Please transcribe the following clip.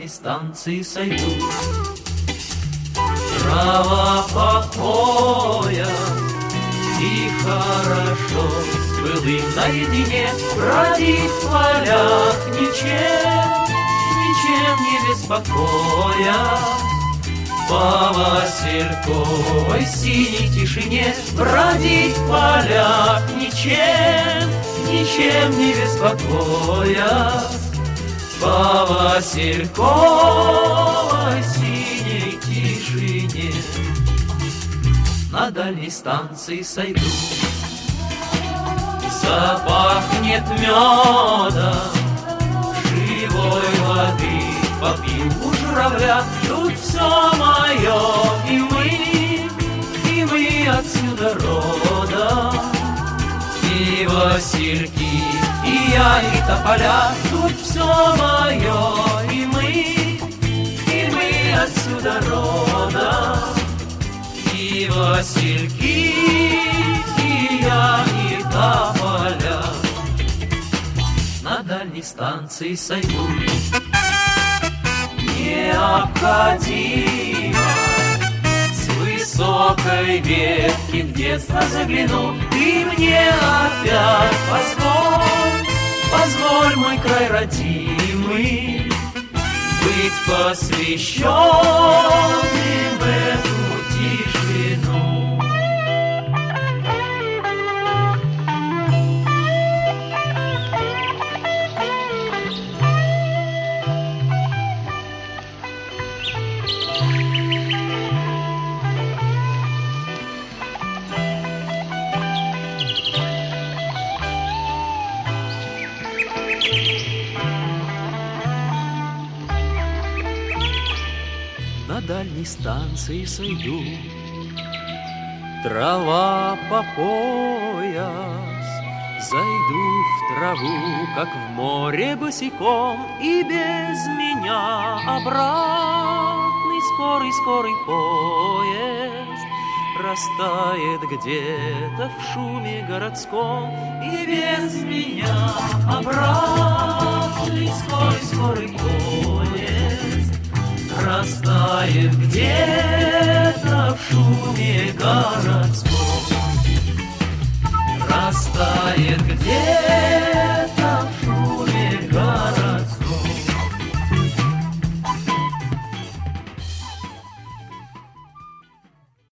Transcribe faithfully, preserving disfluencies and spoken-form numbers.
дальней станции сойду. Трава покоя, и хорошо с былым наедине бродить в полях, ничем, ничем не беспокоя. По васильковой синей тишине бродить в полях, ничем, ничем не беспокоя. По васильковой синей тишине на дальней станции сойду. Запахнет медом, живой воды попью у журавля. Тут все мое, и мы, и мы отсюда родом. И васильки, и я, и тополя. Тут все мое, и мы, и мы отсюда родом. И васильки, и я, и тополя на дальней станции сойду. Необходимо с высокой ветки в детство загляну. Ты мне опять позволь, позволь, мой край родимый, быть посвященным в эту тишину. На дальней станции сойду, трава по пояс, зайду в траву, как в море босиком, и без меня обратный скорый-скорый поезд растает где-то в шуме городском, и без меня обратный скорый-скорый поезд растает где-то в шуме городском, растает где-то